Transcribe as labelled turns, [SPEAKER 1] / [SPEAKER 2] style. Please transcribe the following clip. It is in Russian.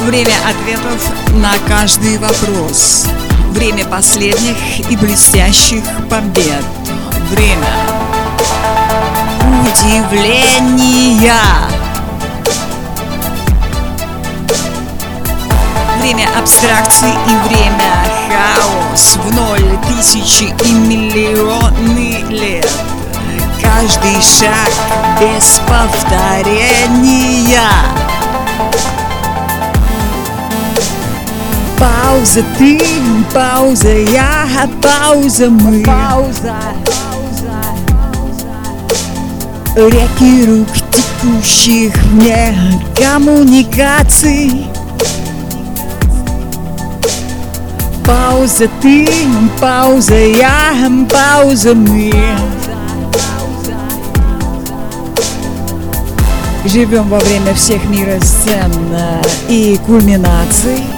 [SPEAKER 1] Время ответов на каждый вопрос. Время последних и блестящих побед. Время удивления. Время абстракции и время хаос в 0, тысячи и миллионы лет. Каждый шаг без повторения. Пауза ты, пауза я, пауза мы. Реки рук, текущих вне коммуникаций. Пауза ты, пауза я, пауза мы. Живем во время всех мира сцен и кульминаций.